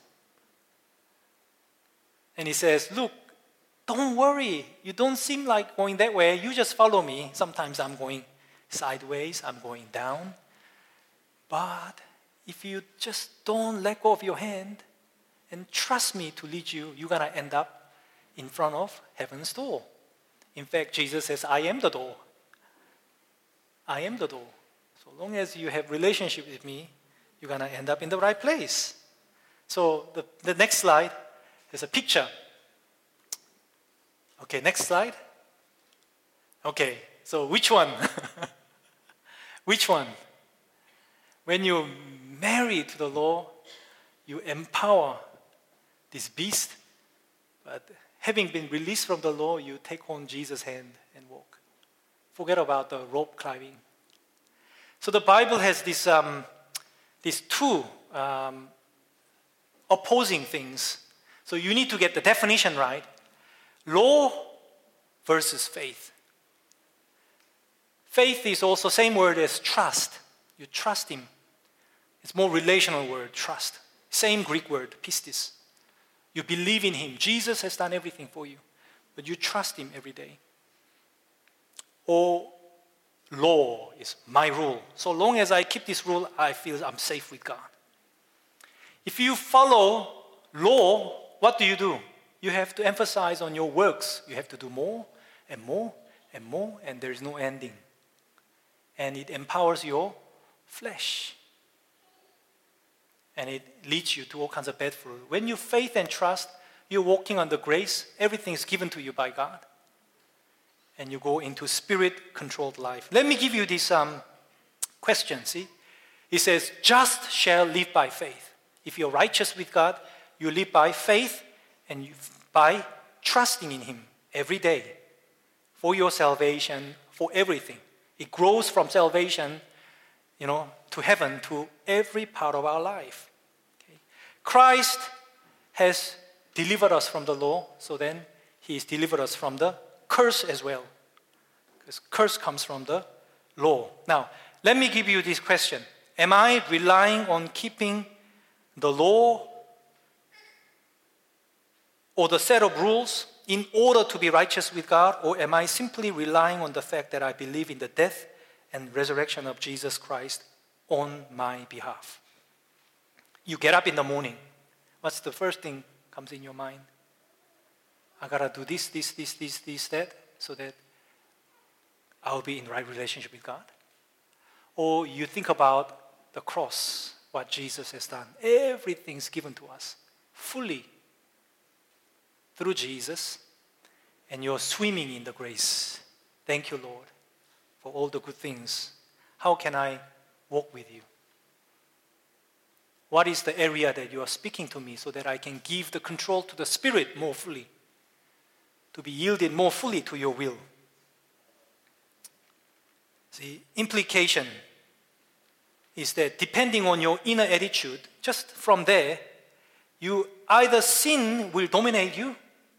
And he says, look, don't worry. You don't seem like going that way. You just follow me. Sometimes I'm going sideways. I'm going down. But if you just don't let go of your hand and trust me to lead you, you're going to end up in front of heaven's door. In fact, Jesus says, I am the door. I am the door. So long as you have relationship with me, you're going to end up in the right place. So the next slide is a picture. Okay, next slide. Okay, so which one? Which one? When you're married to the law, you empower this beast, but having been released from the law, you take on Jesus' hand and walk. Forget about the rope climbing. So the Bible has these two opposing things. So you need to get the definition right. Law versus faith. Faith is also same word as trust. You trust him. It's more relational word, trust. Same Greek word, pistis. You believe in him. Jesus has done everything for you, but you trust him every day. Or law is my rule. So long as I keep this rule, I feel I'm safe with God. If you follow law, what do? You have to emphasize on your works. You have to do more and more and more, and there is no ending. And it empowers your flesh. And it leads you to all kinds of bad fruit. When you faith and trust, you're walking on the grace. Everything is given to you by God. And you go into spirit-controlled life. Let me give you this question, see? It says, just shall live by faith. If you're righteous with God, you live by faith and by trusting in him every day for your salvation for everything. It grows from salvation, to heaven, to every part of our life. Okay? Christ has delivered us from the law, so then he has delivered us from the curse as well. Because curse comes from the law. Now, let me give you this question. Am I relying on keeping the law or the set of rules in order to be righteous with God, or am I simply relying on the fact that I believe in the death and resurrection of Jesus Christ on my behalf? You get up in the morning. What's the first thing comes in your mind? I gotta do this, that, so that I'll be in the right relationship with God. Or you think about the cross, what Jesus has done. Everything's given to us fully through Jesus, and you're swimming in the grace. Thank you, Lord, for all the good things. How can I walk with you? What is the area that you are speaking to me so that I can give the control to the Spirit more fully, to be yielded more fully to your will? The implication is that depending on your inner attitude, just from there, you either sin will dominate you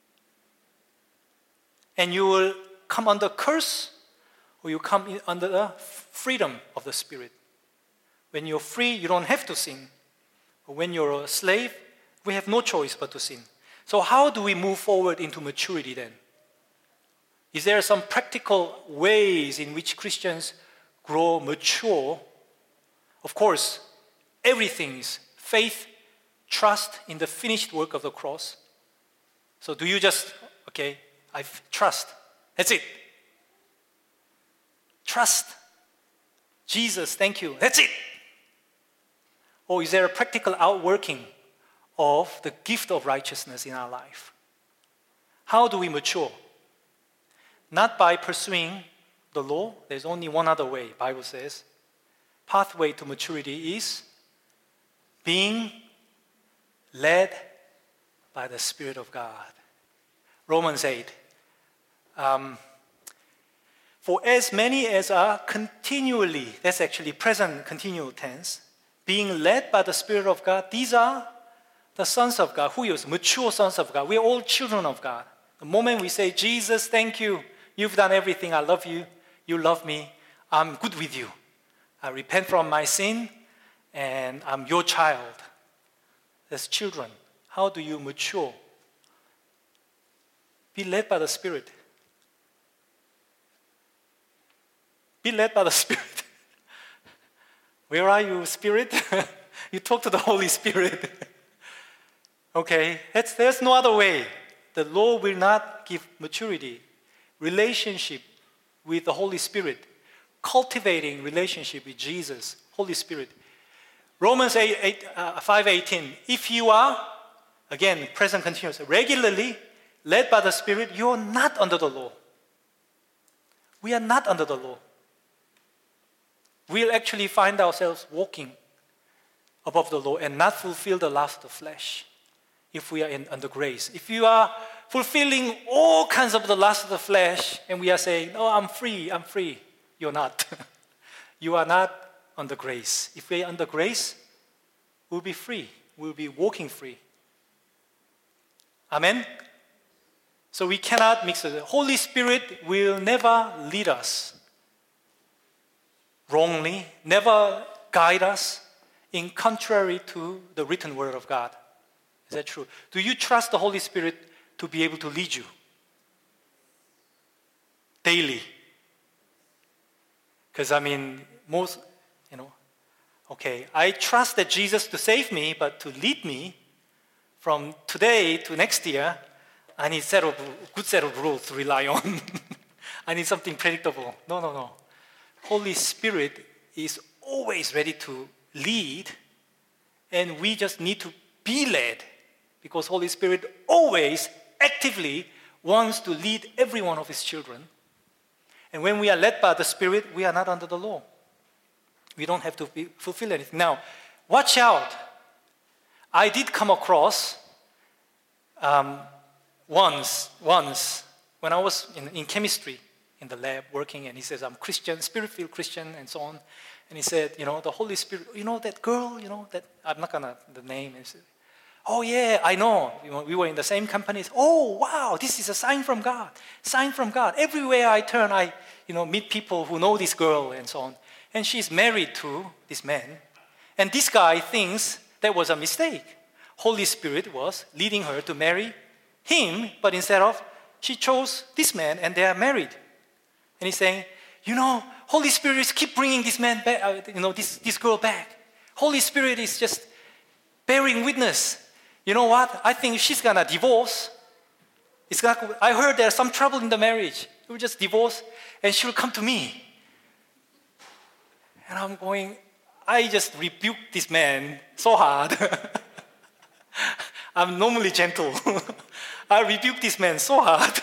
and you will come under curse, or you come under the freedom of the Spirit. When you're free, you don't have to sin. But when you're a slave, we have no choice but to sin. So how do we move forward into maturity then? Is there some practical ways in which Christians grow mature? Of course, everything is faith, trust in the finished work of the cross. So do you just, I trust. That's it. Trust. Jesus, thank you. That's it. Or is there a practical outworking of the gift of righteousness in our life? How do we mature? Not by pursuing the law. There's only one other way, the Bible says. Pathway to maturity is being led by the Spirit of God. Romans 8. For as many as are continually, that's actually present continual tense, being led by the Spirit of God, these are the sons of God. Who is mature sons of God? We are all children of God. The moment we say, Jesus, thank you. You've done everything. I love you. You love me. I'm good with you. I repent from my sin, and I'm your child. As children, how do you mature? Be led by the Spirit. Be led by the Spirit. Where are you, Spirit? You talk to the Holy Spirit. Okay, there's no other way. The law will not give maturity. Relationship with the Holy Spirit. Cultivating relationship with Jesus, Holy Spirit. Romans 5:18. If you are, again, present continuous, regularly led by the Spirit, you are not under the law. We are not under the law. We'll actually find ourselves walking above the law and not fulfill the lust of the flesh if we are under grace. If you are fulfilling all kinds of the lust of the flesh and we are saying, oh, I'm free, you're not. You are not under grace. If we are under grace, we'll be free. We'll be walking free. Amen? So we cannot mix it. The Holy Spirit will never lead us wrongly, never guide us in contrary to the written word of God. Is that true? Do you trust the Holy Spirit to be able to lead you daily? Because I trust that Jesus to save me, but to lead me from today to next year, I need a good set of rules to rely on. I need something predictable. No. Holy Spirit is always ready to lead, and we just need to be led, because Holy Spirit always actively wants to lead every one of his children. And when we are led by the Spirit, we are not under the law. We don't have to fulfill anything. Now, watch out. I did come across once when I was in chemistry, in the lab working, and he says, I'm Christian, Spirit-filled Christian, and so on. And he said, the Holy Spirit, that girl, that, I'm not going to, the name. And he said, oh yeah, I know. We were in the same companies. Oh, wow, this is a sign from God. Sign from God. Everywhere I turn, I, meet people who know this girl and so on. And she's married to this man. And this guy thinks that was a mistake. Holy Spirit was leading her to marry him, but instead of, she chose this man and they are married. And he's saying, Holy Spirit is keep bringing this man back, this girl back. Holy Spirit is just bearing witness. You know what? I think she's going to divorce. I heard there's some trouble in the marriage. She will just divorce and she will come to me. And I'm going, I just rebuke this man so hard. I'm normally gentle. I rebuke this man so hard.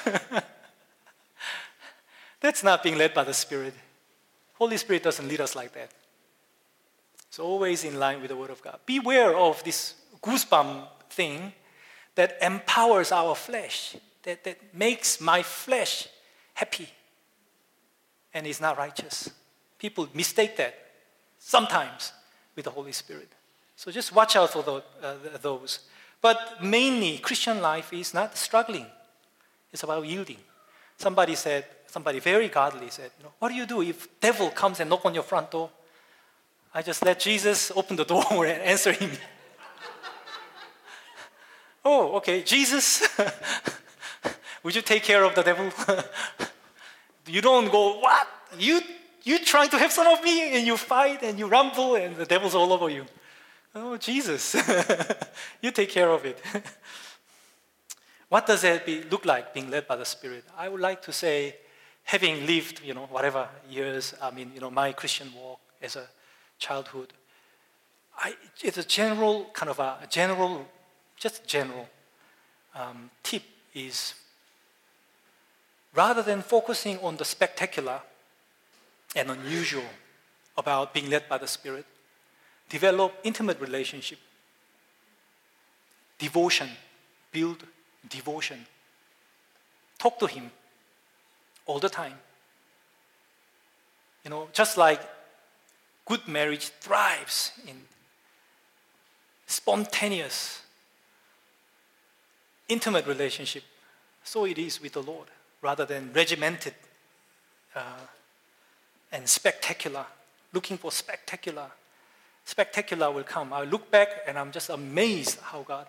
That's not being led by the Spirit. Holy Spirit doesn't lead us like that. It's always in line with the Word of God. Beware of this goosebump thing that empowers our flesh, that makes my flesh happy and is not righteous. People mistake that sometimes with the Holy Spirit. So just watch out for those. But mainly, Christian life is not struggling. It's about yielding. Somebody very godly said, what do you do if devil comes and knock on your front door? I just let Jesus open the door and answer him. Oh, okay, Jesus, would you take care of the devil? You don't go, what? You trying to have some of me, and you fight and you rumble and the devil's all over you. Oh, Jesus, you take care of it. What does it look like being led by the Spirit? I would like to say, having lived, whatever years, my Christian walk as a childhood, it's a general tip is, rather than focusing on the spectacular and unusual about being led by the Spirit, develop intimate relationship, devotion, build devotion. Talk to Him all the time. Just like good marriage thrives in spontaneous, intimate relationship, so it is with the Lord, rather than regimented and spectacular, looking for spectacular. Spectacular will come. I look back and I'm just amazed how God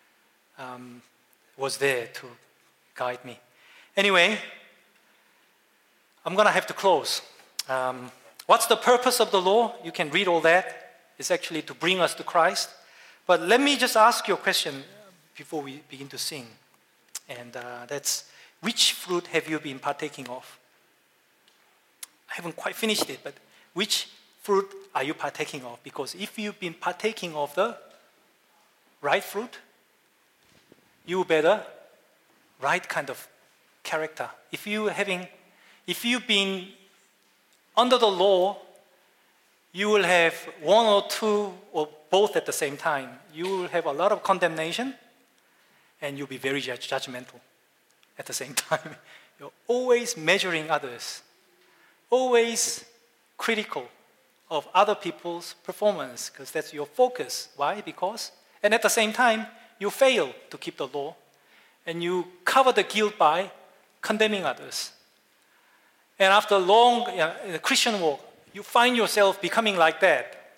was there to guide me. Anyway, I'm going to have to close. What's the purpose of the law? You can read all that. It's actually to bring us to Christ. But let me just ask you a question before we begin to sing. And that's, which fruit have you been partaking of? I haven't quite finished it, but which fruit are you partaking of? Because if you've been partaking of the right fruit, you better right kind of character. If you've been under the law, you will have one or two or both at the same time. You will have a lot of condemnation and you'll be very judgmental at the same time. You're always measuring others, always critical of other people's performance, because that's your focus. Why? And at the same time, you fail to keep the law, and you cover the guilt by condemning others. And after long in the Christian walk, you find yourself becoming like that.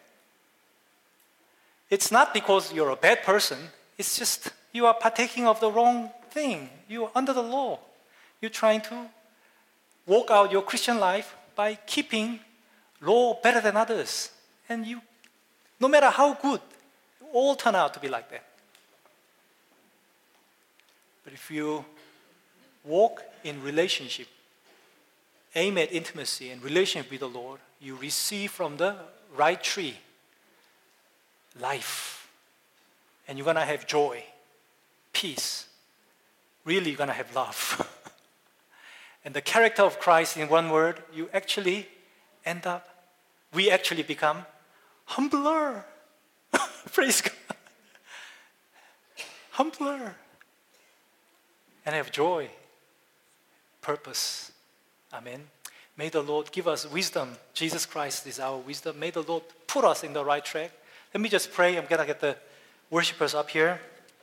It's not because you're a bad person, it's just you are partaking of the wrong thing. You are under the law. You're trying to walk out your Christian life by keeping law better than others. And you, no matter how good, you all turn out to be like that. But if you walk in relationship, aim at intimacy and relationship with the Lord, you receive from the right tree life. And you're going to have joy, peace. Really, you're going to have love. And the character of Christ, in one word, we actually become humbler. Praise God. Humbler. And have joy, purpose, Amen. May the Lord give us wisdom. Jesus Christ is our wisdom. May the Lord put us in the right track. Let me just pray. I'm going to get the worshipers up here.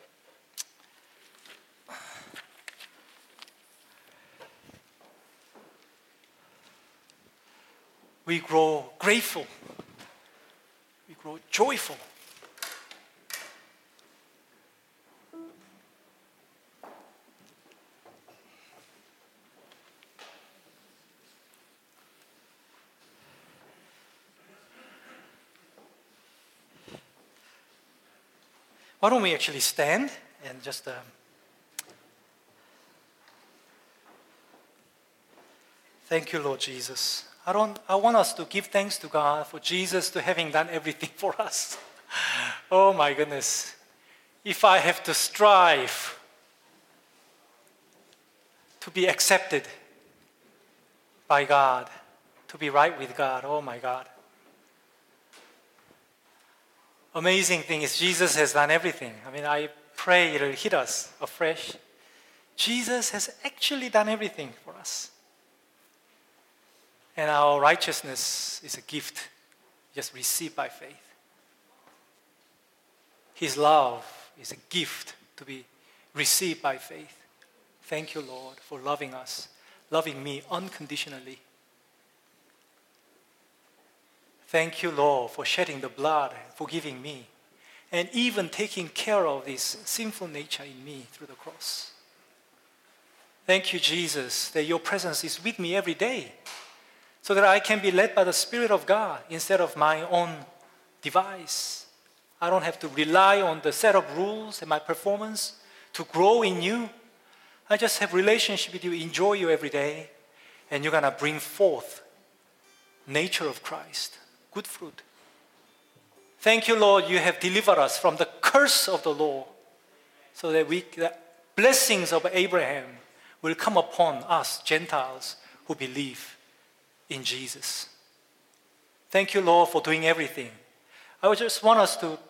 We grow grateful. We grow joyful. Why don't we actually stand and just thank you, Lord Jesus. I want us to give thanks to God for Jesus to having done everything for us. Oh my goodness. If I have to strive to be accepted by God, to be right with God, oh my God. Amazing thing is Jesus has done everything. I mean, I pray it'll hit us afresh. Jesus has actually done everything for us. And our righteousness is a gift just received by faith. His love is a gift to be received by faith. Thank you, Lord, for loving us, loving me unconditionally. Thank you, Lord, for shedding the blood, forgiving me, and even taking care of this sinful nature in me through the cross. Thank you, Jesus, that your presence is with me every day so that I can be led by the Spirit of God instead of my own device. I don't have to rely on the set of rules and my performance to grow in you. I just have relationship with you, enjoy you every day, and you're going to bring forth nature of Christ. Good fruit. Thank you, Lord, you have delivered us from the curse of the law so that the blessings of Abraham will come upon us, Gentiles, who believe in Jesus. Thank you, Lord, for doing everything. I would just want us to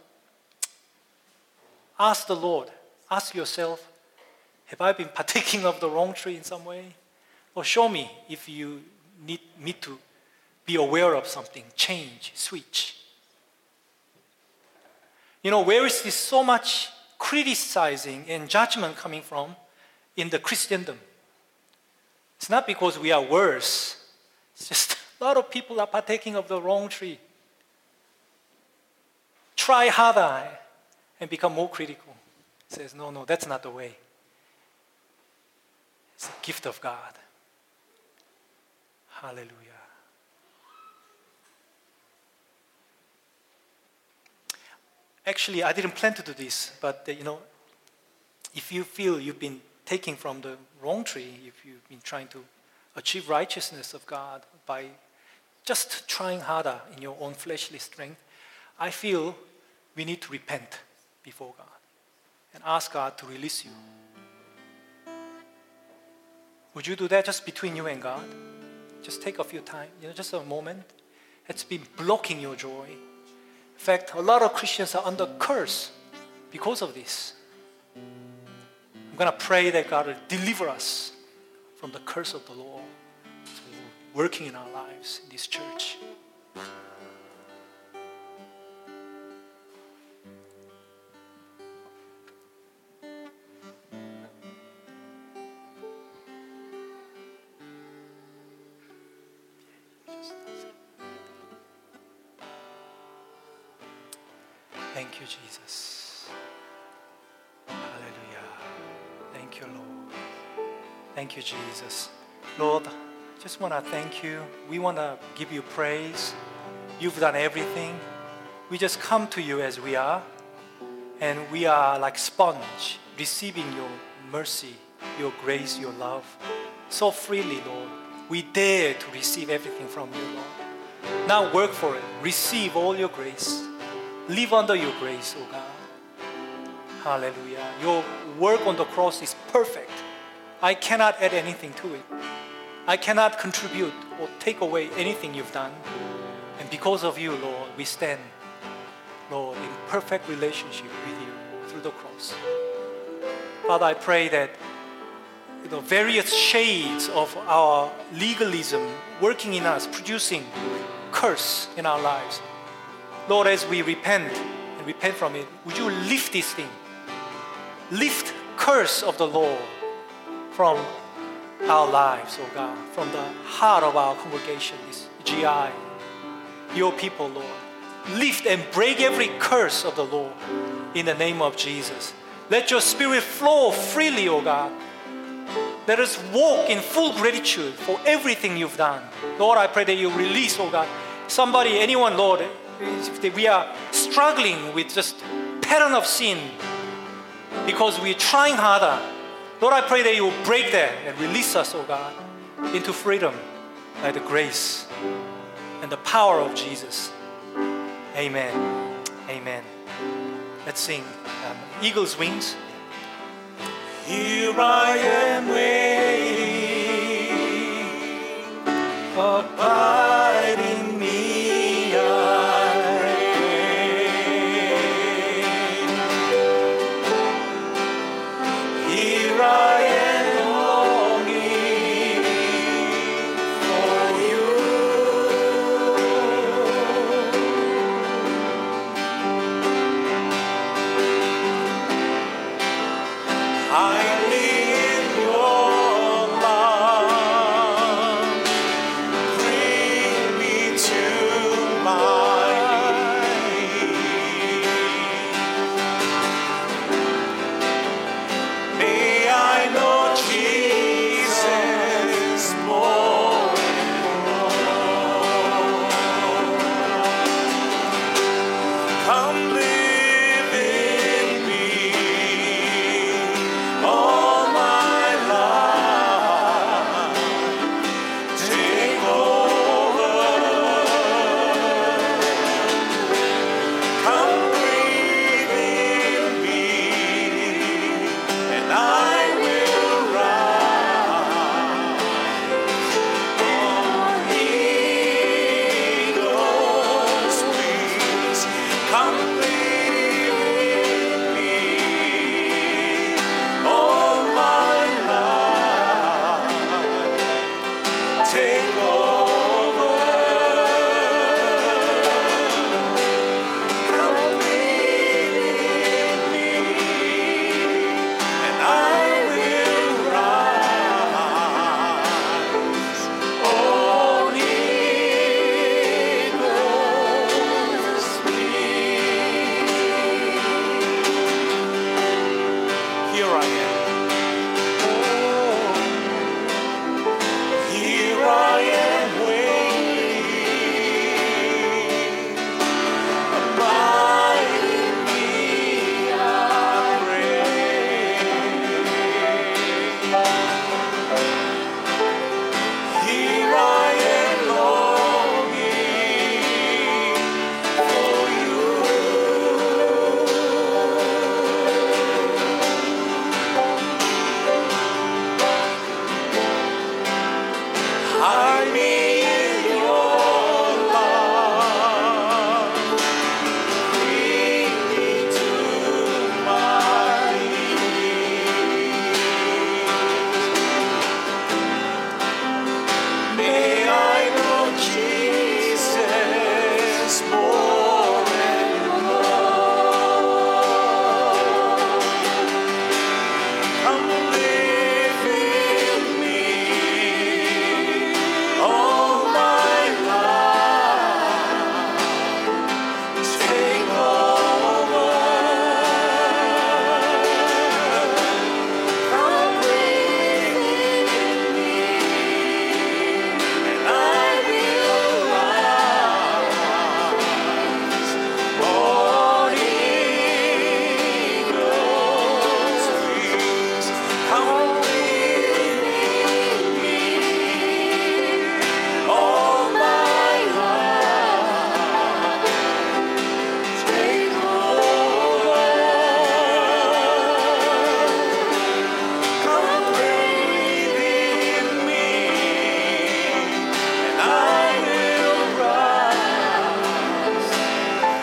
ask the Lord, ask yourself, have I been partaking of the wrong tree in some way? Or show me if you need me to be aware of something, change, switch. You know, where is this so much criticizing and judgment coming from in the Christendom? It's not because we are worse. It's just a lot of people are partaking of the wrong tree. Try harder and become more critical. It says, no, that's not the way. It's a gift of God. Hallelujah. Actually, I didn't plan to do this, but if you feel you've been taking from the wrong tree, if you've been trying to achieve righteousness of God by just trying harder in your own fleshly strength, I feel we need to repent before God and ask God to release you. Would you do that just between you and God? Just take a few time, just a moment. It's been blocking your joy. In fact, a lot of Christians are under curse because of this. I'm going to pray that God will deliver us from the curse of the law, working in our lives in this church. Thank you, Jesus. Hallelujah. Thank you, Lord. Thank you, Jesus. Lord, I just want to thank you. We want to give you praise. You've done everything. We just come to you as we are. And we are like sponge, receiving your mercy, your grace, your love. So freely, Lord. We dare to receive everything from you, Lord. Now work for it. Receive all your grace. Live under your grace, oh God. Hallelujah. Your work on the cross is perfect. I cannot add anything to it. I cannot contribute or take away anything you've done. And because of you, Lord, we stand, Lord, in perfect relationship with you through the cross. Father, I pray that various shades of our legalism working in us, producing curse in our lives. Lord, as we repent and repent from it, would you lift this thing? Lift curse of the law from our lives, oh God, from the heart of our congregation, this GI, your people, Lord. Lift and break every curse of the law in the name of Jesus. Let your spirit flow freely, oh God. Let us walk in full gratitude for everything you've done. Lord, I pray that you release, oh God, somebody, anyone, Lord, if we are struggling with just pattern of sin because we're trying harder. Lord, I pray that you will break that and release us, oh God, into freedom by the grace and the power of Jesus. Amen. Amen. Let's sing Eagle's Wings. Here I am waiting, abide in me, I pray. Here I am longing for you. I need your love, bring me to my